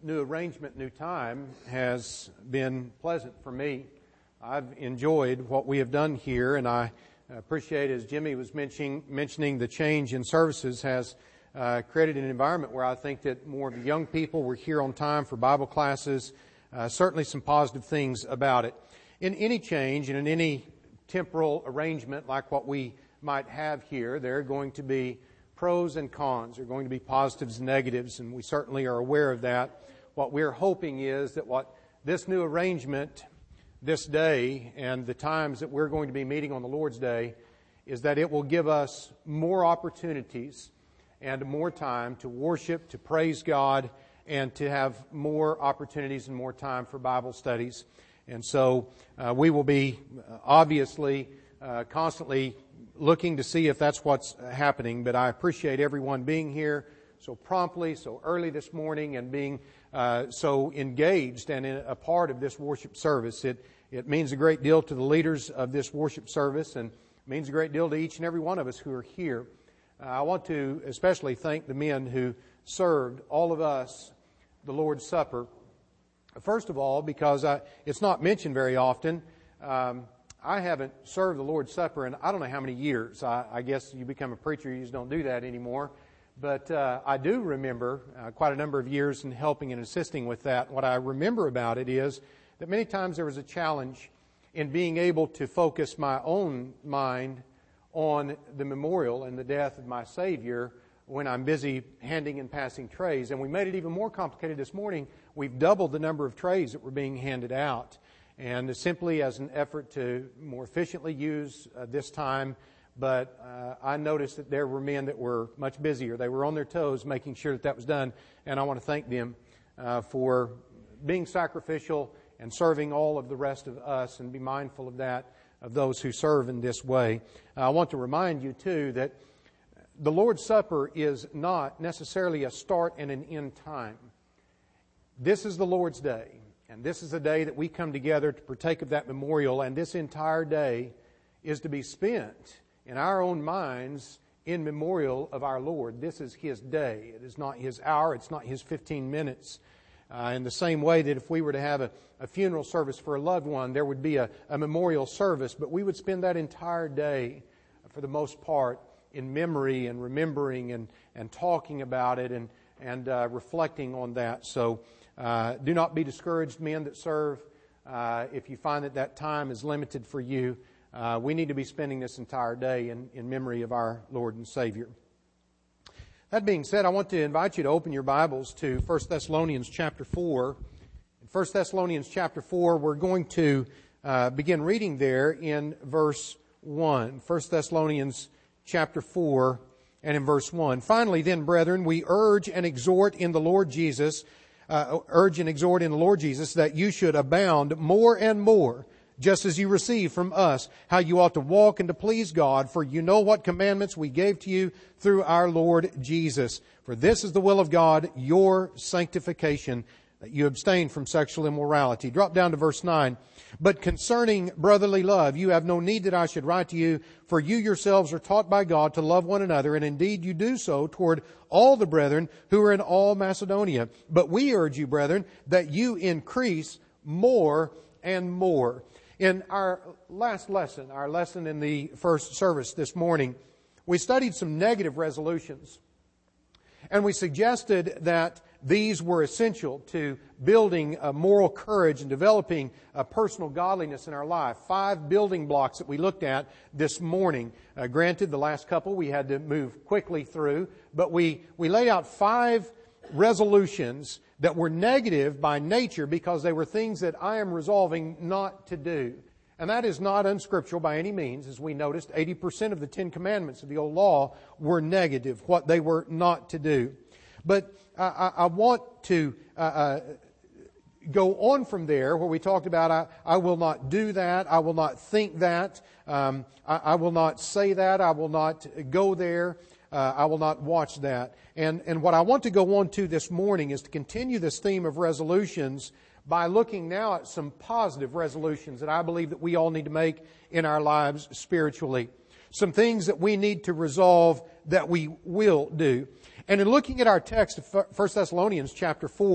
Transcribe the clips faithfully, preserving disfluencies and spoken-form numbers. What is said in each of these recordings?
new arrangement, new time has been pleasant for me. I've enjoyed what we have done here, and I appreciate, as Jimmy was mentioning, mentioning the change in services has uh, created an environment where I think that more of the young people were here on time for Bible classes. Uh, certainly some positive things about it. In any change and in any temporal arrangement like what we might have here, there are going to be pros and cons. There are going to be positives and negatives, and we certainly are aware of that. What we're hoping is that what this new arrangement this day and the times that we're going to be meeting on the Lord's Day is that it will give us more opportunities and more time to worship, to praise God, and to have more opportunities and more time for Bible studies. And so uh, we will be uh, obviously uh, constantly looking to see if that's what's happening. But I appreciate everyone being here so promptly, so early this morning, and being uh, so engaged and in a part of this worship service. It it means a great deal to the leaders of this worship service, and means a great deal to each and every one of us who are here. Uh, I want to especially thank the men who served all of us the Lord's Supper. First of all, because I, it's not mentioned very often, um, I haven't served the Lord's Supper in I don't know how many years. I, I guess you become a preacher, you just don't do that anymore. But uh, I do remember uh, quite a number of years in helping and assisting with that. What I remember about it is that many times there was a challenge in being able to focus my own mind on the memorial and the death of my Savior when I'm busy handing and passing trays. And we made it even more complicated this morning. We've doubled the number of trays that were being handed out. And simply as an effort to more efficiently use uh, this time. But uh, I noticed that there were men that were much busier. They were on their toes making sure that that was done. And I want to thank them uh, for being sacrificial and serving all of the rest of us, and be mindful of that, of those who serve in this way. Uh, I want to remind you, too, that the Lord's Supper is not necessarily a start and an end time. This is the Lord's Day, and this is a day that we come together to partake of that memorial, and this entire day is to be spent in our own minds in memorial of our Lord. This is His day. It is not His hour. It's not His fifteen minutes. Uh, in the same way that if we were to have a, a funeral service for a loved one, there would be a, a memorial service, but we would spend that entire day, for the most part, in memory and remembering and, and talking about it and, and uh, reflecting on that. So uh, do not be discouraged, men that serve. Uh, if you find that that time is limited for you, uh, we need to be spending this entire day in, in memory of our Lord and Savior. That being said, I want to invite you to open your Bibles to First Thessalonians chapter four. In First Thessalonians chapter four, we're going to uh, begin reading there in verse one. First Thessalonians chapter four and in verse one. Finally then, brethren, we urge and exhort in the Lord Jesus, uh, urge and exhort in the Lord Jesus that you should abound more and more, just as you receive from us how you ought to walk and to please God, for you know what commandments we gave to you through our Lord Jesus. For this is the will of God, your sanctification, that you abstain from sexual immorality. Drop down to verse nine. But concerning brotherly love, you have no need that I should write to you, for you yourselves are taught by God to love one another, and indeed you do so toward all the brethren who are in all Macedonia. But we urge you, brethren, that you increase more and more. In our last lesson, our lesson in the first service this morning, we studied some negative resolutions. And we suggested that these were essential to building a moral courage and developing a personal godliness in our life. Five building blocks that we looked at this morning. Uh, granted, the last couple we had to move quickly through, but we, we laid out five resolutions that were negative by nature because they were things that I am resolving not to do. And that is not unscriptural by any means. As we noticed, eighty percent of the Ten Commandments of the old law were negative, what they were not to do. But I, I want to uh, uh, go on from there where we talked about I, I will not do that, I will not think that, um, I, I will not say that, I will not go there. Uh, I will not watch that. And, and what I want to go on to this morning is to continue this theme of resolutions by looking now at some positive resolutions that I believe that we all need to make in our lives spiritually. Some things that we need to resolve that we will do. And in looking at our text of First Thessalonians chapter four,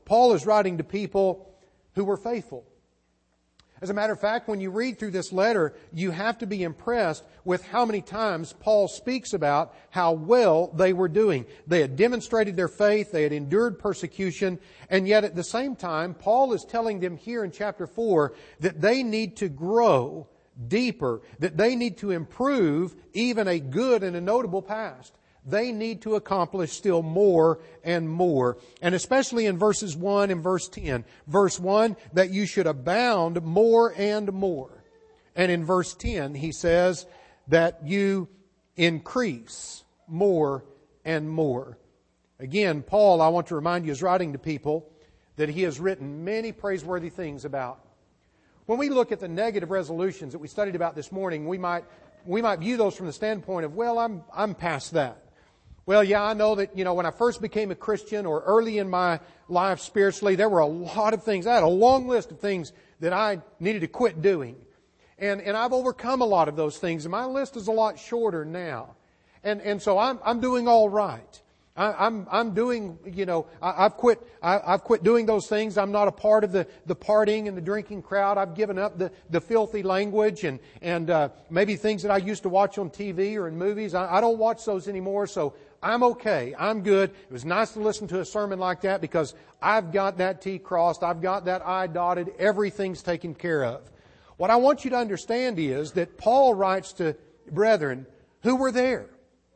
Paul is writing to people who were faithful. As a matter of fact, when you read through this letter, you have to be impressed with how many times Paul speaks about how well they were doing. They had demonstrated their faith, they had endured persecution, and yet at the same time, Paul is telling them here in chapter four that they need to grow deeper, that they need to improve even a good and a notable past. They need to accomplish still more and more. And especially in verses one and verse ten. Verse one, that you should abound more and more. And in verse ten, he says that you increase more and more. Again, Paul, I want to remind you, is writing to people that he has written many praiseworthy things about. When we look at the negative resolutions that we studied about this morning, we might we might view those from the standpoint of, well, I'm I'm past that. Well, yeah, I know that, you know, when I first became a Christian or early in my life spiritually, there were a lot of things. I had a long list of things that I needed to quit doing. And, and I've overcome a lot of those things. And my list is a lot shorter now. And, and so I'm, I'm doing all right. I, I'm, I'm doing, you know, I, I've quit, I, I've quit doing those things. I'm not a part of the, the partying and the drinking crowd. I've given up the, the filthy language and, and, uh, maybe things that I used to watch on T V or in movies. I, I don't watch those anymore. So I'm okay. I'm good. It was nice to listen to a sermon like that because I've got that T crossed. I've got that I dotted. Everything's taken care of. What I want you to understand is that Paul writes to brethren who were there.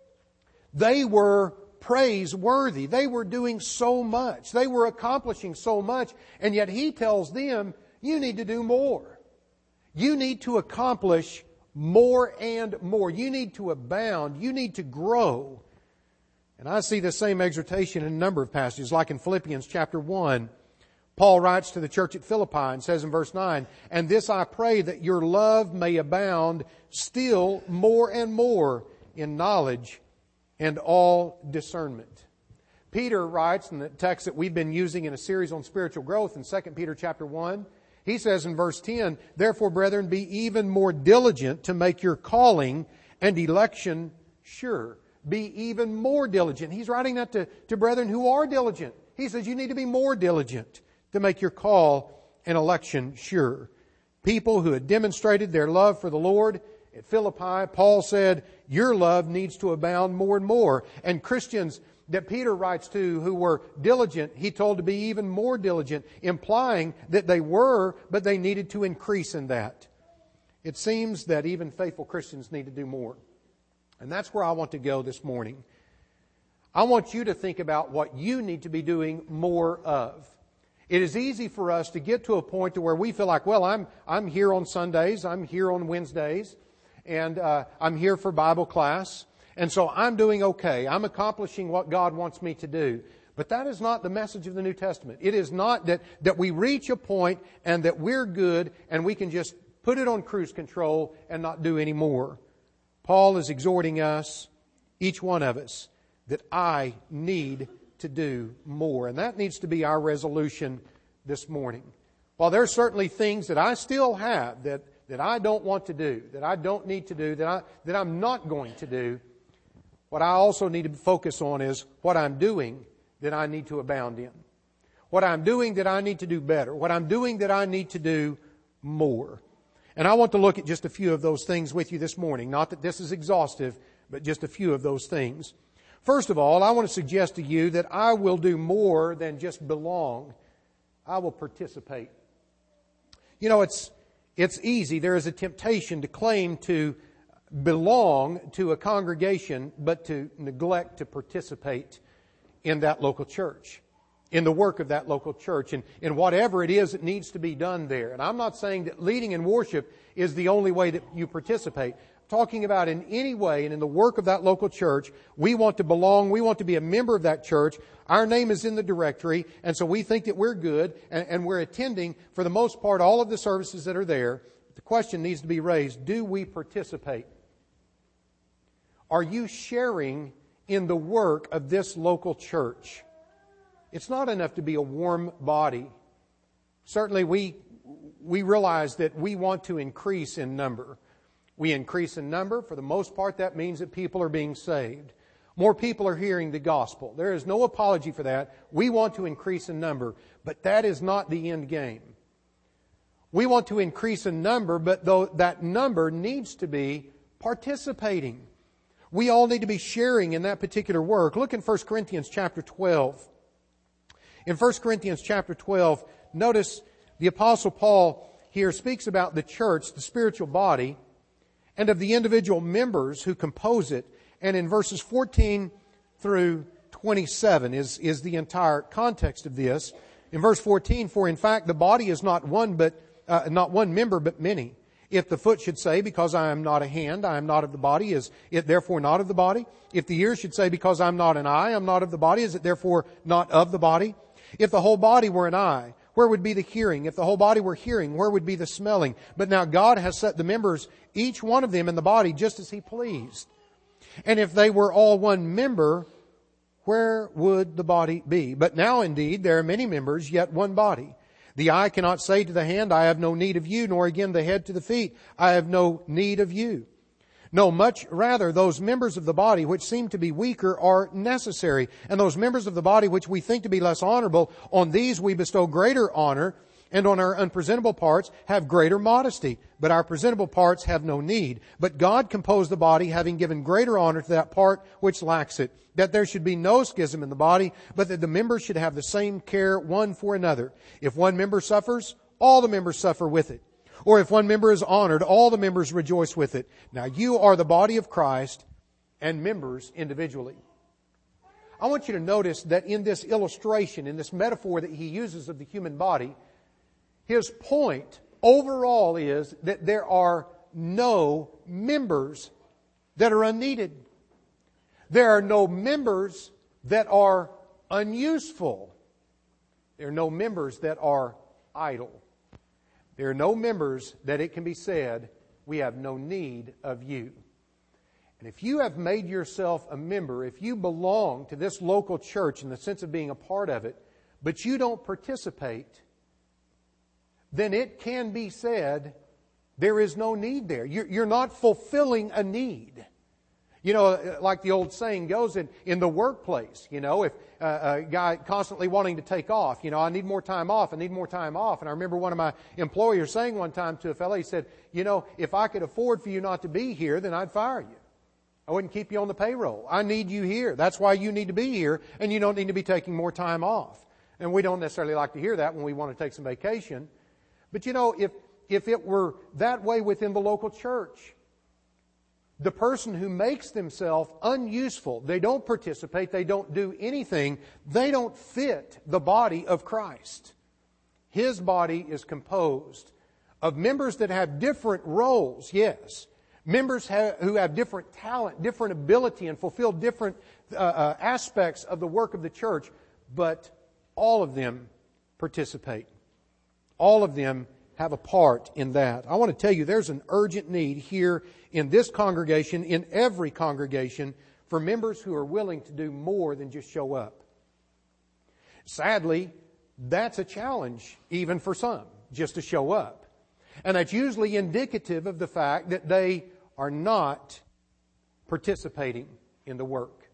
They were praiseworthy. They were doing so much. They were accomplishing so much. And yet he tells them, you need to do more. You need to accomplish more and more. You need to abound. You need to grow. And I see the same exhortation in a number of passages, like in Philippians chapter one. Paul writes to the church at Philippi and says in verse nine, and this I pray that your love may abound still more and more in knowledge and all discernment. Peter writes in the text that we've been using in a series on spiritual growth in Second Peter chapter one, he says in verse ten, therefore, brethren, be even more diligent to make your calling and election sure. Be even more diligent. He's writing that to, to brethren who are diligent. He says you need to be more diligent to make your call and election sure. People who had demonstrated their love for the Lord at Philippi, Paul said, your love needs to abound more and more. And Christians that Peter writes to who were diligent, he told to be even more diligent, implying that they were, but they needed to increase in that. It seems that even faithful Christians need to do more. And that's where I want to go this morning. I want you to think about what you need to be doing more of. It is easy for us to get to a point to where we feel like, well, I'm I'm here on Sundays, I'm here on Wednesdays, and uh, I'm here for Bible class, and so I'm doing okay. I'm accomplishing what God wants me to do. But that is not the message of the New Testament. It is not that, that we reach a point and that we're good and we can just put it on cruise control and not do any more. Paul is exhorting us, each one of us, that I need to do more. And that needs to be our resolution this morning. While there are certainly things that I still have that, that I don't want to do, that I don't need to do, that, I, that I'm not going to do, what I also need to focus on is what I'm doing that I need to abound in. What I'm doing that I need to do better. What I'm doing that I need to do more. And I want to look at just a few of those things with you this morning. Not that this is exhaustive, but just a few of those things. First of all, I want to suggest to you that I will do more than just belong. I will participate. You know, it's it's easy. There is a temptation to claim to belong to a congregation, but to neglect to participate in that local church, in the work of that local church, and in whatever it is that needs to be done there. And I'm not saying that leading in worship is the only way that you participate. I'm talking about in any way and in the work of that local church, we want to belong, we want to be a member of that church. Our name is in the directory, and so we think that we're good, and, and we're attending, for the most part, all of the services that are there. The question needs to be raised, do we participate? Are you sharing in the work of this local church? It's not enough to be a warm body. Certainly we we realize that we want to increase in number. We increase in number. For the most part, that means that people are being saved. More people are hearing the gospel. There is no apology for that. We want to increase in number, but that is not the end game. We want to increase in number, but though that number needs to be participating. We all need to be sharing in that particular work. Look in First Corinthians chapter twelve. In First Corinthians chapter twelve, notice the Apostle Paul here speaks about the church, the spiritual body, and of the individual members who compose it. And in verses fourteen through twenty-seven is, is the entire context of this. In verse fourteen, for in fact the body is not one but uh, not one member but many. If the foot should say, because I am not a hand, I am not of the body, is it therefore not of the body? If the ear should say, because I am not an eye, I am not of the body, is it therefore not of the body? If the whole body were an eye, where would be the hearing? If the whole body were hearing, where would be the smelling? But now God has set the members, each one of them in the body, just as He pleased. And if they were all one member, where would the body be? But now indeed there are many members, yet one body. The eye cannot say to the hand, I have no need of you, nor again the head to the feet, I have no need of you. No, much rather, those members of the body which seem to be weaker are necessary. And those members of the body which we think to be less honorable, on these we bestow greater honor, and on our unpresentable parts have greater modesty. But our presentable parts have no need. But God composed the body, having given greater honor to that part which lacks it, that there should be no schism in the body, but that the members should have the same care one for another. If one member suffers, all the members suffer with it. Or if one member is honored, all the members rejoice with it. Now you are the body of Christ, and members individually. I want you to notice that in this illustration, in this metaphor that he uses of the human body, his point overall is that there are no members that are unneeded. There are no members that are unuseful. There are no members that are idle. There are no members that it can be said, we have no need of you. And if you have made yourself a member, if you belong to this local church in the sense of being a part of it, but you don't participate, then it can be said there is no need there. You're not fulfilling a need. You know, like the old saying goes, in, in the workplace, you know, if uh, a guy constantly wanting to take off, you know, I need more time off, I need more time off. And I remember one of my employers saying one time to a fellow, he said, you know, if I could afford for you not to be here, then I'd fire you. I wouldn't keep you on the payroll. I need you here. That's why you need to be here, and you don't need to be taking more time off. And we don't necessarily like to hear that when we want to take some vacation. But you know, if if it were that way within the local church, the person who makes themselves unuseful, they don't participate, they don't do anything, they don't fit the body of Christ. His body is composed of members that have different roles, yes. Members have, who have different talent, different ability, and fulfill different uh, uh, aspects of the work of the church, but all of them participate. All of them have a part in that. I want to tell you, there's an urgent need here in this congregation, in every congregation, for members who are willing to do more than just show up. Sadly, that's a challenge even for some, just to show up. And that's usually indicative of the fact that they are not participating in the work.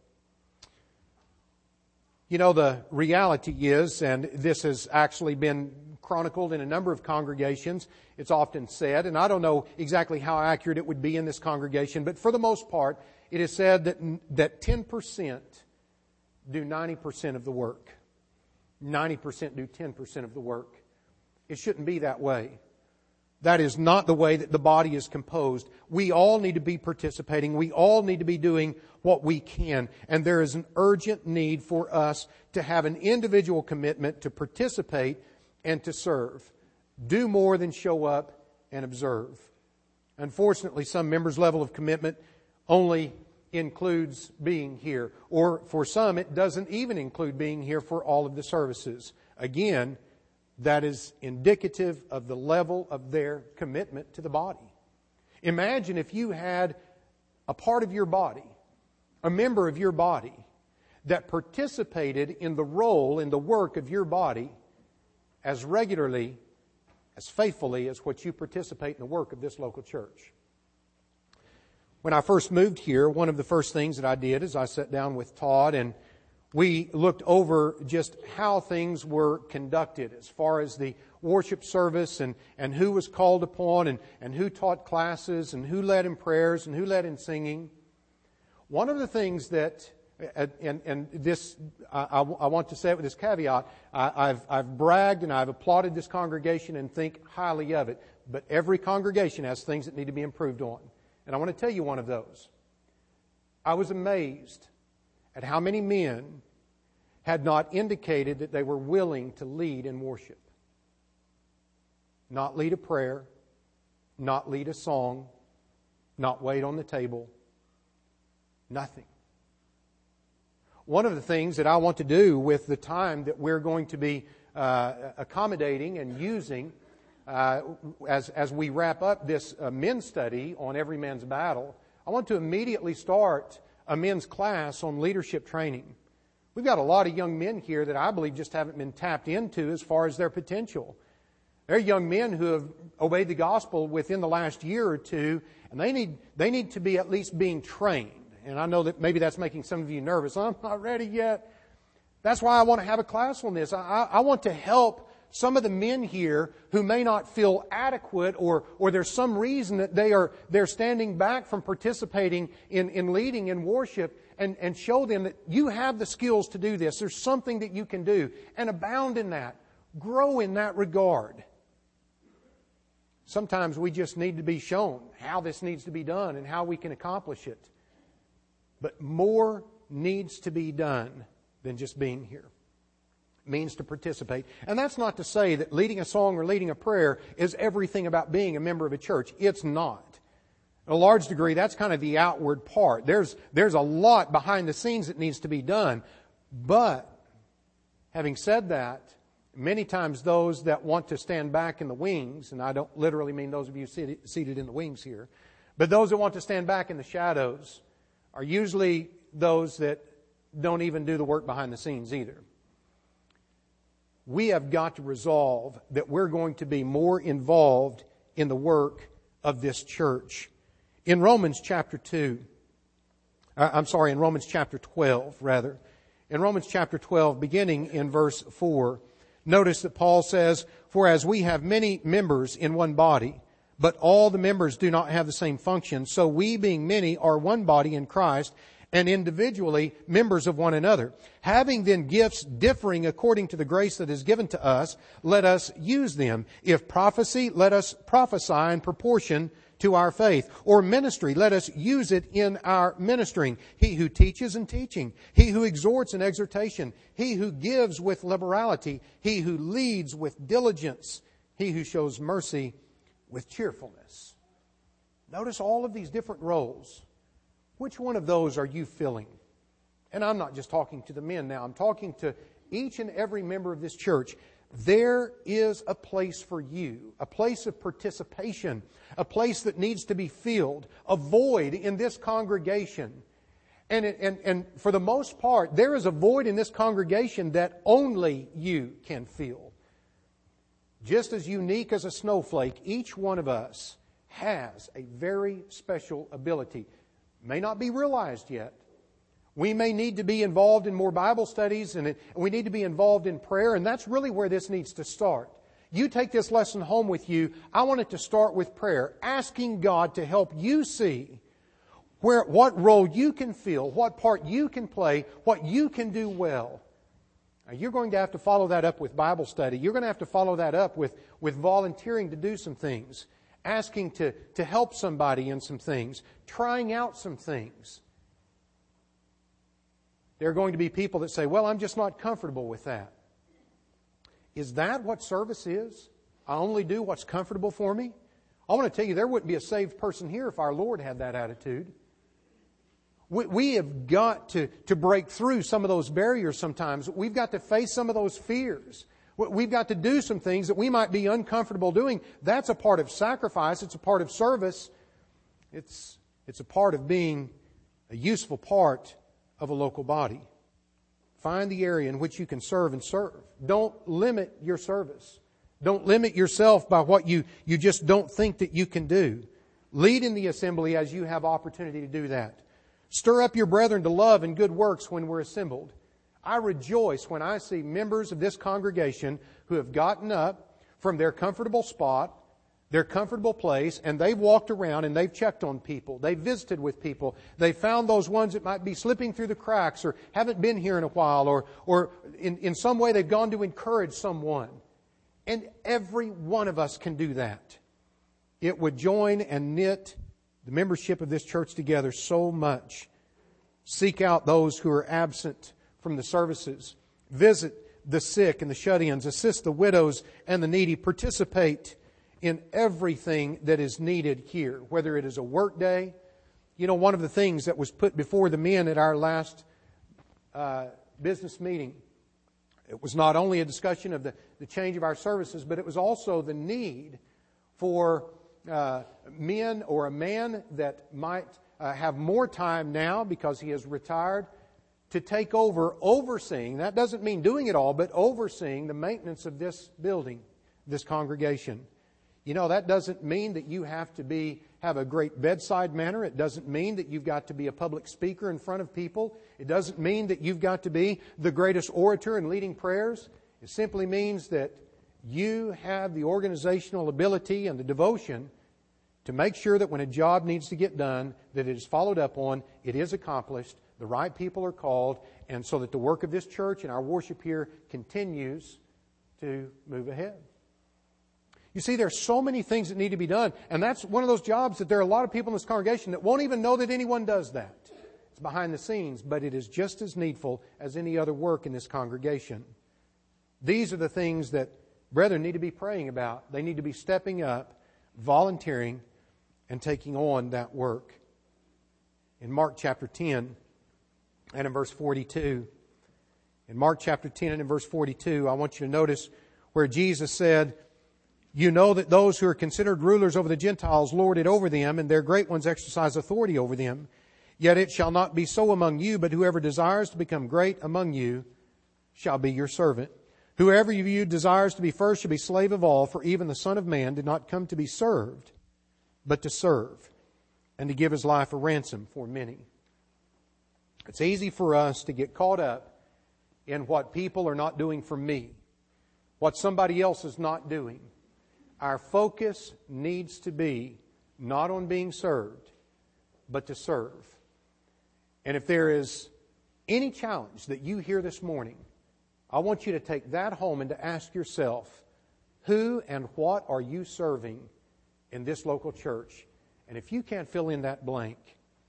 You know, the reality is, and this has actually been chronicled in a number of congregations, it's often said, and I don't know exactly how accurate it would be in this congregation, but for the most part, it is said that that ten percent do ninety percent of the work. ninety percent do ten percent of the work. It shouldn't be that way. That is not the way that the body is composed. We all need to be participating. We all need to be doing what we can. And there is an urgent need for us to have an individual commitment to participate and to serve. Do more than show up and observe. Unfortunately, some members' level of commitment only includes being here. Or for some, it doesn't even include being here for all of the services. Again, that is indicative of the level of their commitment to the body. Imagine if you had a part of your body, a member of your body, that participated in the role, in the work of your body as regularly, as faithfully as what you participate in the work of this local church. When I first moved here, one of the first things that I did is I sat down with Todd and we looked over just how things were conducted as far as the worship service and, and who was called upon and, and who taught classes and who led in prayers and who led in singing. One of the things that, and, and this, I, I want to say it with this caveat, I, I've, I've bragged and I've applauded this congregation and think highly of it, but every congregation has things that need to be improved on. And I want to tell you one of those. I was amazed at how many men had not indicated that they were willing to lead in worship. Not lead a prayer, not lead a song, not wait on the table, nothing. One of the things that I want to do with the time that we're going to be uh, accommodating and using uh, as, as we wrap up this uh, men's study on Every Man's Battle, I want to immediately start a men's class on leadership training. We've got a lot of young men here that I believe just haven't been tapped into as far as their potential. There are young men who have obeyed the gospel within the last year or two, and they need they need to be at least being trained. And I know that maybe that's making some of you nervous. I'm not ready yet. That's why I want to have a class on this. I, I want to help some of the men here who may not feel adequate, or or there's some reason that they are they're standing back from participating in, in leading in worship, and, and show them that you have the skills to do this. There's something that you can do, and abound in that. Grow in that regard. Sometimes we just need to be shown how this needs to be done and how we can accomplish it. But more needs to be done than just being here. It means to participate. And that's not to say that leading a song or leading a prayer is everything about being a member of a church. It's not. To a large degree, that's kind of the outward part. There's, there's a lot behind the scenes that needs to be done. But, having said that, many times those that want to stand back in the wings, and I don't literally mean those of you seated in the wings here, but those that want to stand back in the shadows are usually those that don't even do the work behind the scenes either. We have got to resolve that we're going to be more involved in the work of this church. In Romans chapter two, I'm sorry, in Romans chapter twelve, rather, in Romans chapter twelve, beginning in verse four, notice that Paul says, "For as we have many members in one body, but all the members do not have the same function, so we, being many, are one body in Christ, and individually members of one another. Having then gifts differing according to the grace that is given to us, let us use them. If prophecy, let us prophesy in proportion to our faith. Or ministry, let us use it in our ministering. He who teaches in teaching. He who exhorts in exhortation. He who gives with liberality. He who leads with diligence. He who shows mercy with cheerfulness." Notice all of these different roles. Which one of those are you filling? And I'm not just talking to the men now. I'm talking to each and every member of this church. There is a place for you, a place of participation, a place that needs to be filled, a void in this congregation. And, and, and for the most part, there is a void in this congregation that only you can fill. Just as unique as a snowflake, each one of us has a very special ability. May not be realized yet. We may need to be involved in more Bible studies, and we need to be involved in prayer, and that's really where this needs to start. You take this lesson home with you. I want it to start with prayer, asking God to help you see where, what role you can fill, what part you can play, what you can do well. Now, you're going to have to follow that up with Bible study. You're going to have to follow that up with, with volunteering to do some things, asking to, to help somebody in some things, trying out some things. There are going to be people that say, "Well, I'm just not comfortable with that." Is that what service is? I only do what's comfortable for me? I want to tell you, there wouldn't be a saved person here if our Lord had that attitude. We, we have got to, to break through some of those barriers sometimes. We've got to face some of those fears. We've got to do some things that we might be uncomfortable doing. That's a part of sacrifice. It's a part of service. It's, it's a part of being a useful part of a local body. Find the area in which you can serve and serve. Don't limit your service. Don't limit yourself by what you, you just don't think that you can do. Lead in the assembly as you have opportunity to do that. Stir up your brethren to love and good works when we're assembled. I rejoice when I see members of this congregation who have gotten up from their comfortable spot, their comfortable place, and they've walked around and they've checked on people. They've visited with people. They've found those ones that might be slipping through the cracks or haven't been here in a while, or, or in, in some way they've gone to encourage someone. And every one of us can do that. It would join and knit the membership of this church together so much. Seek out those who are absent from the services. Visit the sick and the shut-ins. Assist the widows and the needy. Participate in everything that is needed here, whether it is a work day. You know, one of the things that was put before the men at our last uh, business meeting, it was not only a discussion of the, the change of our services, but it was also the need for uh, men or a man that might uh, have more time now because he has retired to take over overseeing. That doesn't mean doing it all, but overseeing the maintenance of this building, this congregation. You know, that doesn't mean that you have to be have a great bedside manner. It doesn't mean that you've got to be a public speaker in front of people. It doesn't mean that you've got to be the greatest orator in leading prayers. It simply means that you have the organizational ability and the devotion to make sure that when a job needs to get done, that it is followed up on, it is accomplished, the right people are called, and so that the work of this church and our worship here continues to move ahead. You see, there are so many things that need to be done, and that's one of those jobs that there are a lot of people in this congregation that won't even know that anyone does that. It's behind the scenes, but it is just as needful as any other work in this congregation. These are the things that brethren need to be praying about. They need to be stepping up, volunteering, and taking on that work. In Mark chapter ten and in verse forty-two, in Mark chapter ten and in verse forty-two, I want you to notice where Jesus said, "You know that those who are considered rulers over the Gentiles lord it over them, and their great ones exercise authority over them. Yet it shall not be so among you, but whoever desires to become great among you shall be your servant. Whoever of you desires to be first shall be slave of all, for even the Son of Man did not come to be served, but to serve, and to give His life a ransom for many." It's easy for us to get caught up in what people are not doing for me, what somebody else is not doing. Our focus needs to be not on being served, but to serve. And if there is any challenge that you hear this morning, I want you to take that home and to ask yourself, who and what are you serving in this local church? And if you can't fill in that blank,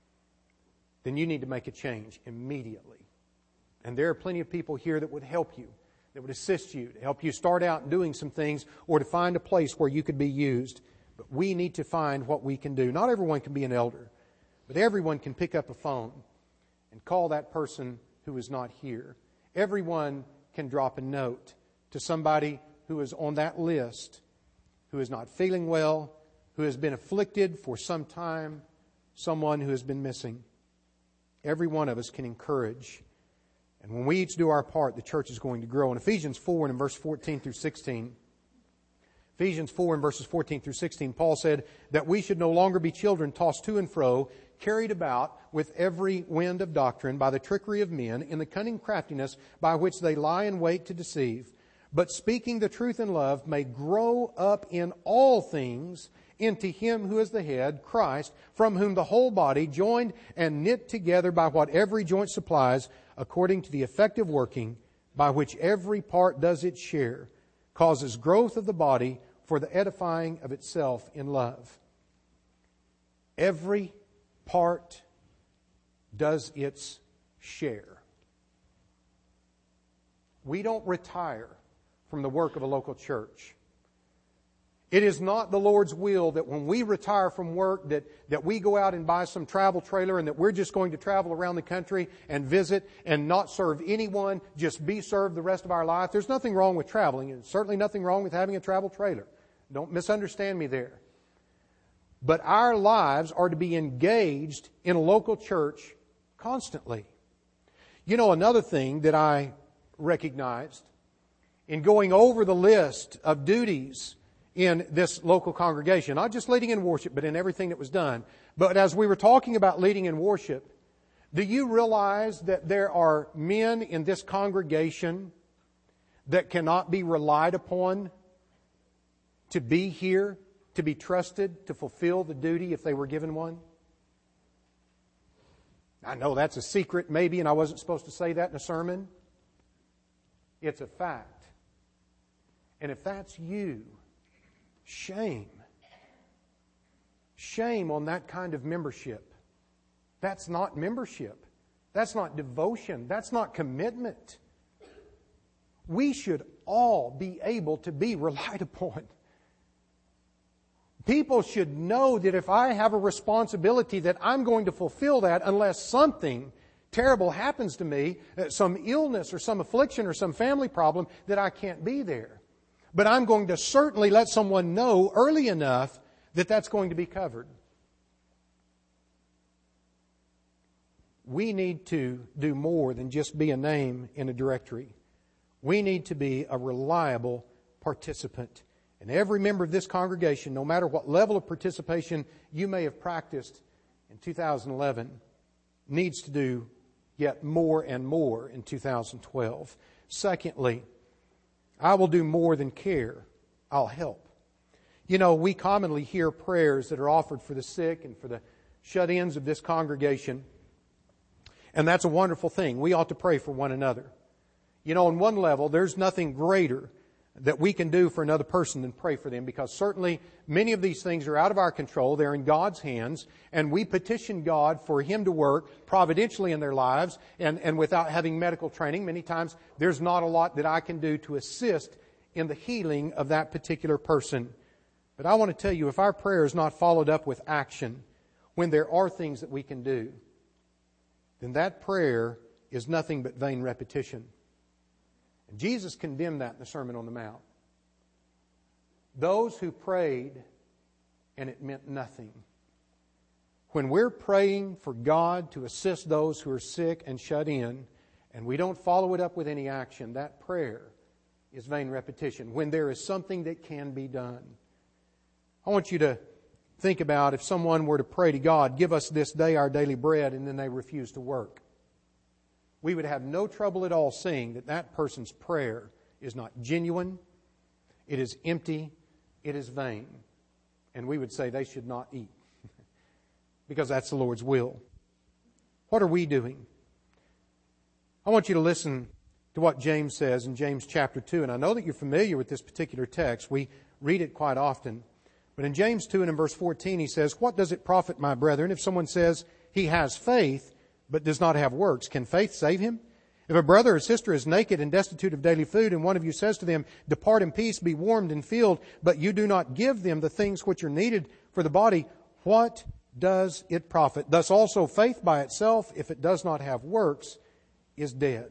then you need to make a change immediately. And there are plenty of people here that would help you, that would assist you, to help you start out doing some things or to find a place where you could be used. But we need to find what we can do. Not everyone can be an elder, but everyone can pick up a phone and call that person who is not here. Everyone can drop a note to somebody who is on that list, who is not feeling well, who has been afflicted for some time, someone who has been missing. Every one of us can encourage. And when we each do our part, the church is going to grow. In Ephesians four and in verse fourteen through sixteen, Ephesians four and verses fourteen through sixteen, Paul said that we should no longer be children tossed to and fro, carried about with every wind of doctrine by the trickery of men in the cunning craftiness by which they lie in wait to deceive, but speaking the truth in love may grow up in all things into Him who is the head, Christ, from whom the whole body, joined and knit together by what every joint supplies, according to the effective working by which every part does its share, causes growth of the body for the edifying of itself in love. Every part does its share. We don't retire from the work of a local church. It is not the Lord's will that when we retire from work that, that we go out and buy some travel trailer and that we're just going to travel around the country and visit and not serve anyone, just be served the rest of our life. There's nothing wrong with traveling, and certainly nothing wrong with having a travel trailer. Don't misunderstand me there. But our lives are to be engaged in a local church constantly. You know, another thing that I recognized in going over the list of duties in this local congregation. Not just leading in worship, but in everything that was done. But as we were talking about leading in worship, do you realize that there are men in this congregation that cannot be relied upon to be here, to be trusted, to fulfill the duty if they were given one? I know that's a secret maybe, and I wasn't supposed to say that in a sermon. It's a fact. And if that's you, shame. Shame on that kind of membership. That's not membership. That's not devotion. That's not commitment. We should all be able to be relied upon. People should know that if I have a responsibility that I'm going to fulfill that unless something terrible happens to me, some illness or some affliction or some family problem, that I can't be there. But I'm going to certainly let someone know early enough that that's going to be covered. We need to do more than just be a name in a directory. We need to be a reliable participant. And every member of this congregation, no matter what level of participation you may have practiced in two thousand eleven, needs to do yet more and more in two thousand twelve. Secondly, I will do more than care. I'll help. You know, we commonly hear prayers that are offered for the sick and for the shut-ins of this congregation. And that's a wonderful thing. We ought to pray for one another. You know, on one level, there's nothing greater that we can do for another person than pray for them, because certainly many of these things are out of our control. They're in God's hands, and we petition God for Him to work providentially in their lives, and, and without having medical training. Many times there's not a lot that I can do to assist in the healing of that particular person. But I want to tell you, if our prayer is not followed up with action, when there are things that we can do, then that prayer is nothing but vain repetition. And Jesus condemned that in the Sermon on the Mount. Those who prayed and it meant nothing. When we're praying for God to assist those who are sick and shut in, and we don't follow it up with any action, that prayer is vain repetition. When there is something that can be done. I want you to think about if someone were to pray to God, give us this day our daily bread, and then they refuse to work. We would have no trouble at all seeing that that person's prayer is not genuine, it is empty, it is vain. And we would say they should not eat. Because that's the Lord's will. What are we doing? I want you to listen to what James says in James chapter two. And I know that you're familiar with this particular text. We read it quite often. But in James two and in verse fourteen, he says, "What does it profit, my brethren, if someone says he has faith, but does not have works? Can faith save him? If a brother or sister is naked and destitute of daily food, and one of you says to them, 'Depart in peace, be warmed and filled,' but you do not give them the things which are needed for the body, what does it profit? Thus also faith by itself, if it does not have works, is dead."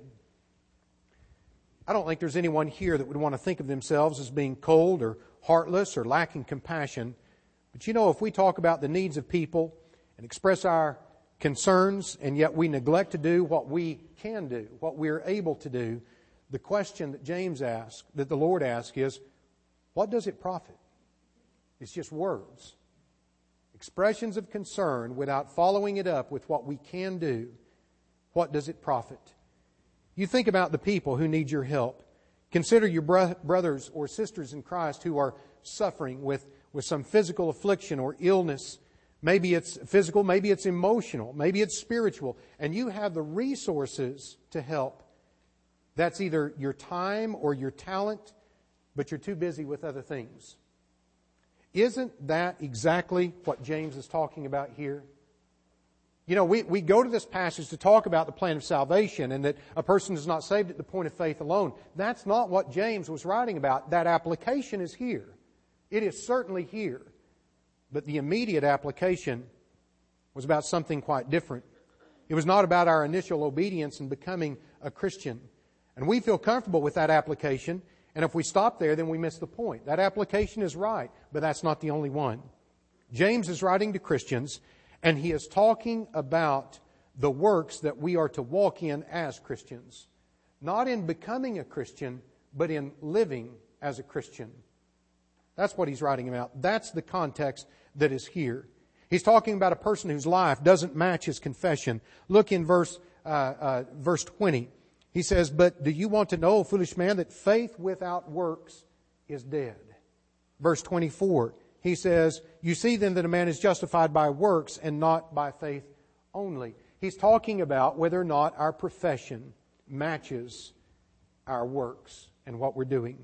I don't think there's anyone here that would want to think of themselves as being cold or heartless or lacking compassion. But you know, if we talk about the needs of people and express our concerns, and yet we neglect to do what we can do, what we're able to do, the question that James asks, that the Lord asks is, what does it profit? It's just words. Expressions of concern without following it up with what we can do. What does it profit? You think about the people who need your help. Consider your bro- brothers or sisters in Christ who are suffering with, with some physical affliction or illness. Maybe it's physical, maybe it's emotional, maybe it's spiritual, and you have the resources to help. That's either your time or your talent, but you're too busy with other things. Isn't that exactly what James is talking about here? You know, we, we go to this passage to talk about the plan of salvation and that a person is not saved at the point of faith alone. That's not what James was writing about. That application is here. It is certainly here. But the immediate application was about something quite different. It was not about our initial obedience in becoming a Christian. And we feel comfortable with that application. And if we stop there, then we miss the point. That application is right, but that's not the only one. James is writing to Christians, and he is talking about the works that we are to walk in as Christians. Not in becoming a Christian, but in living as a Christian. That's what he's writing about. That's the context that is here. He's talking about a person whose life doesn't match his confession. Look in verse uh, uh, verse twenty. He says, "But do you want to know, foolish man, that faith without works is dead?" Verse twenty-four, he says, "You see then that a man is justified by works and not by faith only." He's talking about whether or not our profession matches our works and what we're doing.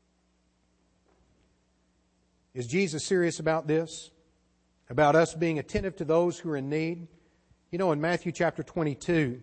Is Jesus serious about this? About us being attentive to those who are in need? You know, in Matthew chapter twenty-two,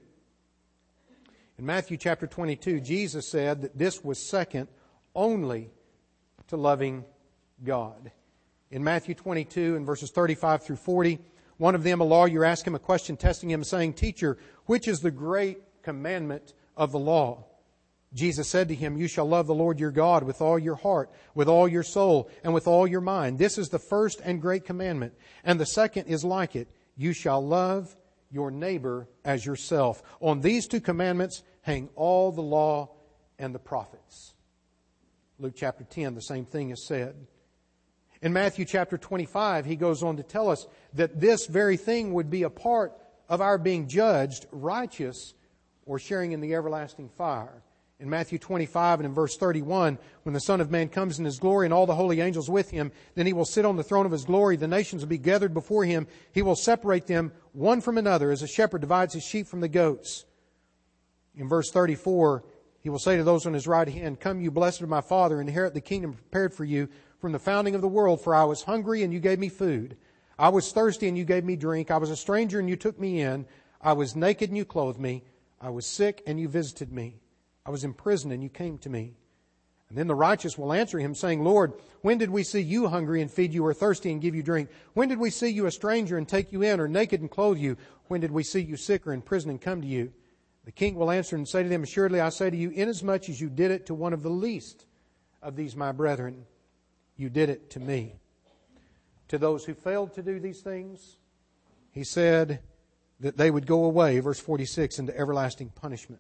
in Matthew chapter twenty-two, Jesus said that this was second only to loving God. In Matthew twenty-two, in verses thirty-five through forty, one of them, a lawyer, asked him a question, testing him, saying, "Teacher, which is the great commandment of the law?" Jesus said to him, "You shall love the Lord your God with all your heart, with all your soul, and with all your mind. This is the first and great commandment. And the second is like it. You shall love your neighbor as yourself. On these two commandments hang all the law and the prophets." Luke chapter ten, the same thing is said. In Matthew chapter twenty-five, he goes on to tell us that this very thing would be a part of our being judged righteous or sharing in the everlasting fire. In Matthew twenty-five and in verse thirty-one, when the Son of Man comes in His glory and all the holy angels with Him, then He will sit on the throne of His glory. The nations will be gathered before Him. He will separate them one from another as a shepherd divides his sheep from the goats. In verse thirty-four, He will say to those on His right hand, "Come, you blessed of my Father, inherit the kingdom prepared for you from the founding of the world. For I was hungry and you gave me food. I was thirsty and you gave me drink. I was a stranger and you took me in. I was naked and you clothed me. I was sick and you visited me. I was in prison and you came to me." And then the righteous will answer Him, saying, "Lord, when did we see you hungry and feed you, or thirsty and give you drink? When did we see you a stranger and take you in, or naked and clothe you? When did we see you sick or in prison and come to you?" The King will answer and say to them, "Assuredly I say to you, inasmuch as you did it to one of the least of these my brethren, you did it to me." To those who failed to do these things, He said that they would go away, verse forty-six, into everlasting punishment.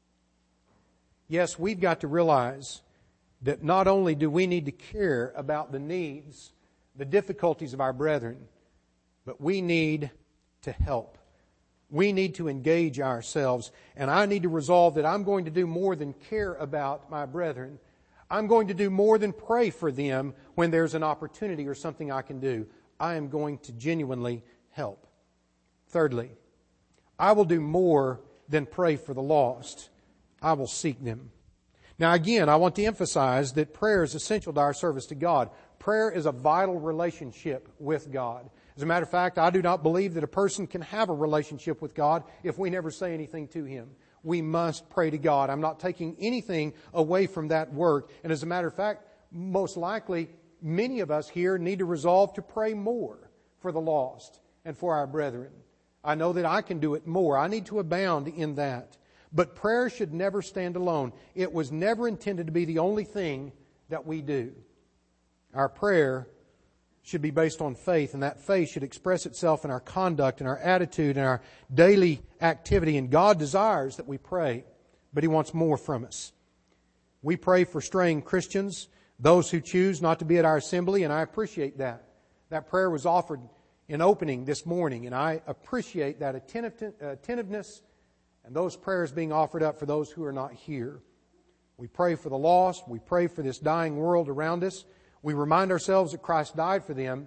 Yes, we've got to realize that not only do we need to care about the needs, the difficulties of our brethren, but we need to help. We need to engage ourselves. And I need to resolve that I'm going to do more than care about my brethren. I'm going to do more than pray for them when there's an opportunity or something I can do. I am going to genuinely help. Thirdly, I will do more than pray for the lost. I will seek them. Now again, I want to emphasize that prayer is essential to our service to God. Prayer is a vital relationship with God. As a matter of fact, I do not believe that a person can have a relationship with God if we never say anything to Him. We must pray to God. I'm not taking anything away from that work. And as a matter of fact, most likely, many of us here need to resolve to pray more for the lost and for our brethren. I know that I can do it more. I need to abound in that. But prayer should never stand alone. It was never intended to be the only thing that we do. Our prayer should be based on faith, and that faith should express itself in our conduct and our attitude and our daily activity. And God desires that we pray, but He wants more from us. We pray for straying Christians, those who choose not to be at our assembly, and I appreciate that. That prayer was offered in opening this morning, and I appreciate that attentiveness and those prayers being offered up for those who are not here. We pray for the lost. We pray for this dying world around us. We remind ourselves that Christ died for them.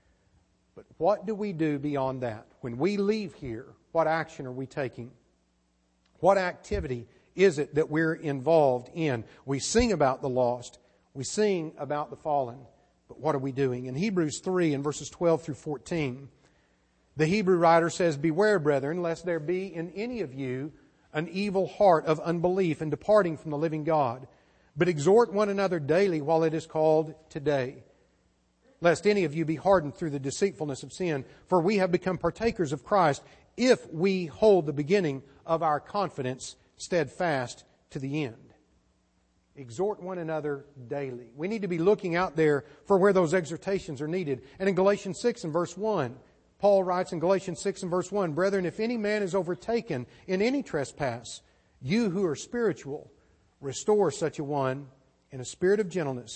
But what do we do beyond that? When we leave here, what action are we taking? What activity is it that we're involved in? We sing about the lost. We sing about the fallen. But what are we doing? In Hebrews three, in verses twelve through fourteen, the Hebrew writer says, "Beware, brethren, lest there be in any of you an evil heart of unbelief in departing from the living God. But exhort one another daily while it is called today, lest any of you be hardened through the deceitfulness of sin. For we have become partakers of Christ if we hold the beginning of our confidence steadfast to the end." Exhort one another daily. We need to be looking out there for where those exhortations are needed. And in Galatians six and verse one, Paul writes in Galatians six and verse one, "Brethren, if any man is overtaken in any trespass, you who are spiritual, restore such a one in a spirit of gentleness,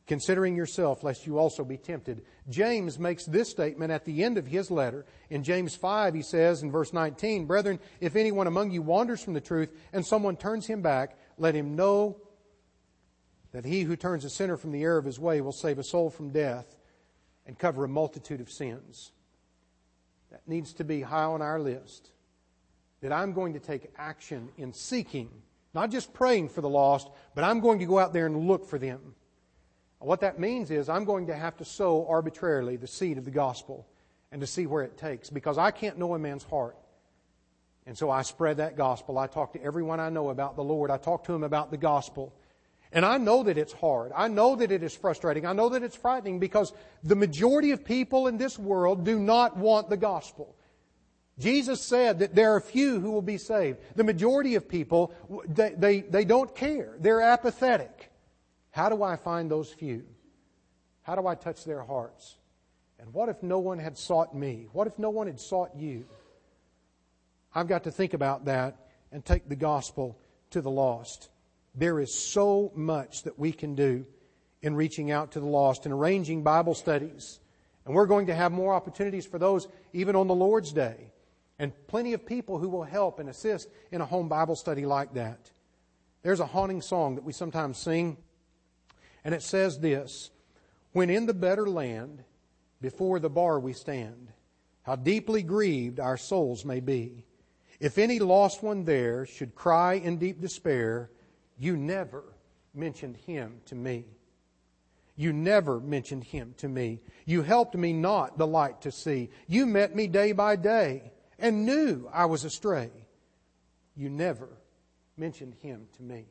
considering yourself, lest you also be tempted. James makes this statement at the end of his letter. In James five, he says in verse nineteen, Brethren, if anyone among you wanders from the truth, and someone turns him back, let him know that he who turns a sinner from the error of his way will save a soul from death and cover a multitude of sins. That needs to be high on our list. That I'm going to take action in seeking, not just praying for the lost, but I'm going to go out there and look for them. What that means is I'm going to have to sow arbitrarily the seed of the gospel and to see where it takes, because I can't know a man's heart. And so I spread that gospel. I talk to everyone I know about the Lord. I talk to them about the gospel. And I know that it's hard. I know that it is frustrating. I know that it's frightening, because the majority of people in this world do not want the gospel. Jesus said that there are few who will be saved. The majority of people, they, they, they don't care. They're apathetic. How do I find those few? How do I touch their hearts? And what if no one had sought me? What if no one had sought you? I've got to think about that and take the gospel to the lost. There is so much that we can do in reaching out to the lost and arranging Bible studies. And we're going to have more opportunities for those even on the Lord's Day. And plenty of people who will help and assist in a home Bible study like that. There's a haunting song that we sometimes sing. And it says this, when in the better land, before the bar we stand, how deeply grieved our souls may be. If any lost one there should cry in deep despair, you never mentioned him to me. You never mentioned him to me. You helped me not the light to see. You met me day by day and knew I was astray. You never mentioned him to me.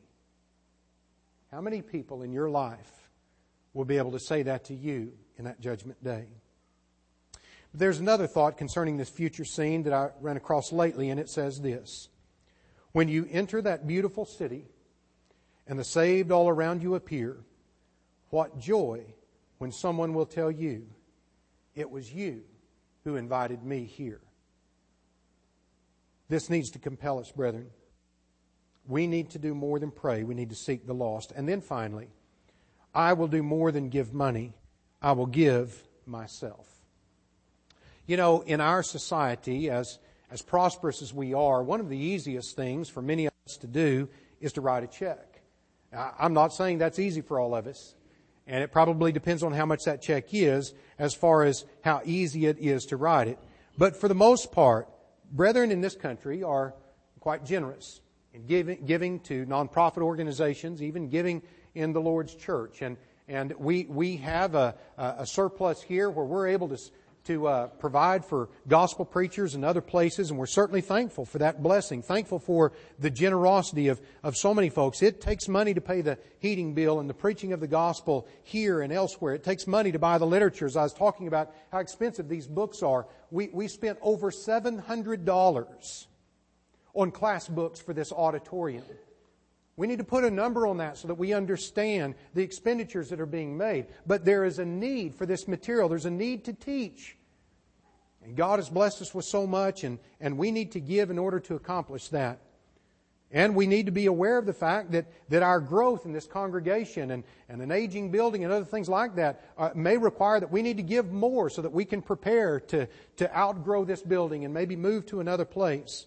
How many people in your life will be able to say that to you in that judgment day? There's another thought concerning this future scene that I ran across lately, and it says this. When you enter that beautiful city and the saved all around you appear, what joy when someone will tell you, it was you who invited me here. This needs to compel us, brethren. We need to do more than pray. We need to seek the lost. And then finally, I will do more than give money. I will give myself. You know, in our society, as, as prosperous as we are, one of the easiest things for many of us to do is to write a check. Now, I'm not saying that's easy for all of us. And it probably depends on how much that check is as far as how easy it is to write it. But for the most part, brethren in this country are quite generous in giving, giving to nonprofit organizations, even giving in the Lord's church. And and we we have a, a surplus here where we're able to to uh, provide for gospel preachers and other places, and we're certainly thankful for that blessing, thankful for the generosity of, of so many folks. It takes money to pay the heating bill and the preaching of the gospel here and elsewhere. It takes money to buy the literature. As I was talking about how expensive these books are, we, we spent over seven hundred dollars on class books for this auditorium. We need to put a number on that so that we understand the expenditures that are being made. But there is a need for this material. There's a need to teach. And God has blessed us with so much, and, and we need to give in order to accomplish that. And we need to be aware of the fact that, that our growth in this congregation and, and an aging building and other things like that uh, may require that we need to give more so that we can prepare to, to outgrow this building and maybe move to another place.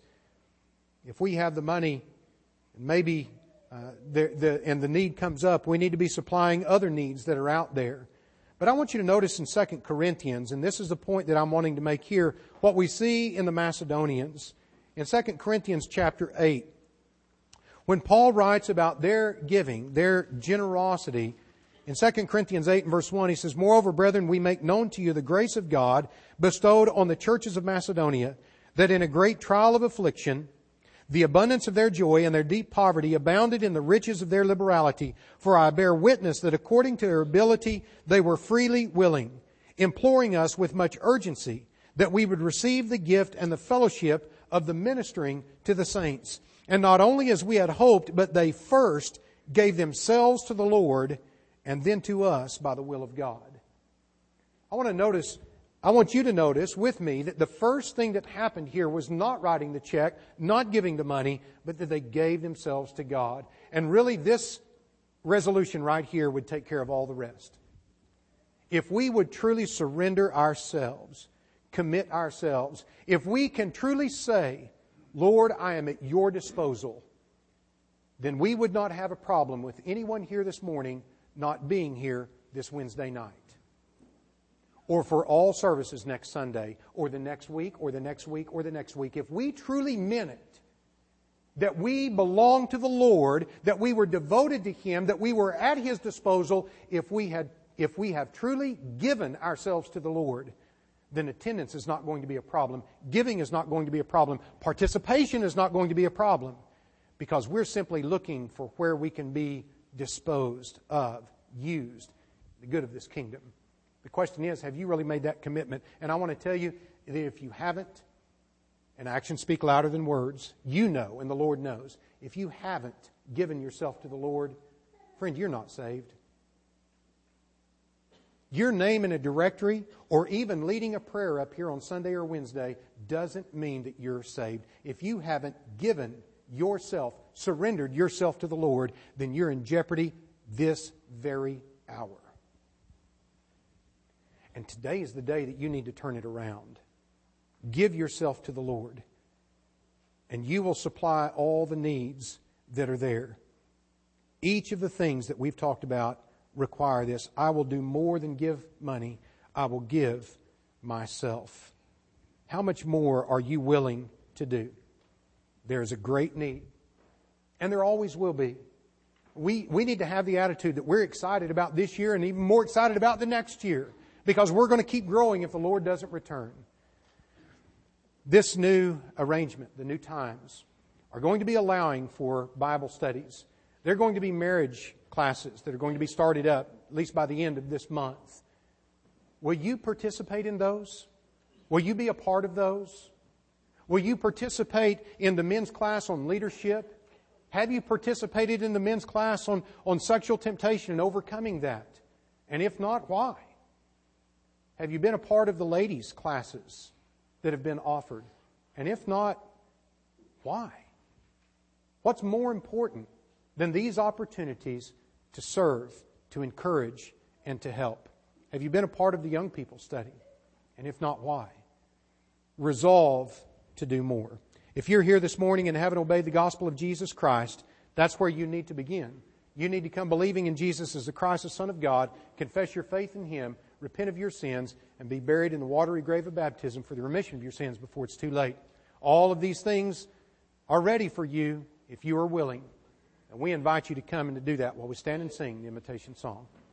If we have the money, maybe uh, the, the, and the need comes up, we need to be supplying other needs that are out there. But I want you to notice in Second Corinthians, and this is the point that I'm wanting to make here, what we see in the Macedonians. In Second Corinthians chapter eight, when Paul writes about their giving, their generosity, in Second Corinthians eight and verse one, he says, Moreover, brethren, we make known to you the grace of God bestowed on the churches of Macedonia, that in a great trial of affliction, the abundance of their joy and their deep poverty abounded in the riches of their liberality. For I bear witness that according to their ability they were freely willing, imploring us with much urgency that we would receive the gift and the fellowship of the ministering to the saints. And not only as we had hoped, but they first gave themselves to the Lord and then to us by the will of God. I want to notice I want you to notice with me that the first thing that happened here was not writing the check, not giving the money, but that they gave themselves to God. And really this resolution right here would take care of all the rest. If we would truly surrender ourselves, commit ourselves, if we can truly say, Lord, I am at your disposal, then we would not have a problem with anyone here this morning not being here this Wednesday night, or for all services next Sunday, or the next week, or the next week, or the next week. If we truly meant it, that we belong to the Lord, that we were devoted to Him, that we were at His disposal, if we had, if we have truly given ourselves to the Lord, then attendance is not going to be a problem. Giving is not going to be a problem. Participation is not going to be a problem, because we're simply looking for where we can be disposed of, used, the good of this kingdom. The question is, have you really made that commitment? And I want to tell you that if you haven't, and actions speak louder than words, you know, and the Lord knows. If you haven't given yourself to the Lord, friend, you're not saved. Your name in a directory, or even leading a prayer up here on Sunday or Wednesday, doesn't mean that you're saved. If you haven't given yourself, surrendered yourself to the Lord, then you're in jeopardy this very hour. And today is the day that you need to turn it around. Give yourself to the Lord, and you will supply all the needs that are there. Each of the things that we've talked about require this. I will do more than give money. I will give myself. How much more are you willing to do? There is a great need, and there always will be. We, we need to have the attitude that we're excited about this year and even more excited about the next year, because we're going to keep growing if the Lord doesn't return. This new arrangement, the new times, are going to be allowing for Bible studies. They're going to be marriage classes that are going to be started up, at least by the end of this month. Will you participate in those? Will you be a part of those? Will you participate in the men's class on leadership? Have you participated in the men's class on, on sexual temptation and overcoming that? And if not, why? Have you been a part of the ladies' classes that have been offered? And if not, why? What's more important than these opportunities to serve, to encourage, and to help? Have you been a part of the young people study? And if not, why? Resolve to do more. If you're here this morning and haven't obeyed the gospel of Jesus Christ, that's where you need to begin. You need to come believing in Jesus as the Christ, the Son of God, confess your faith in Him, repent of your sins, and be buried in the watery grave of baptism for the remission of your sins before it's too late. All of these things are ready for you if you are willing. And we invite you to come and to do that while we stand and sing the invitation song.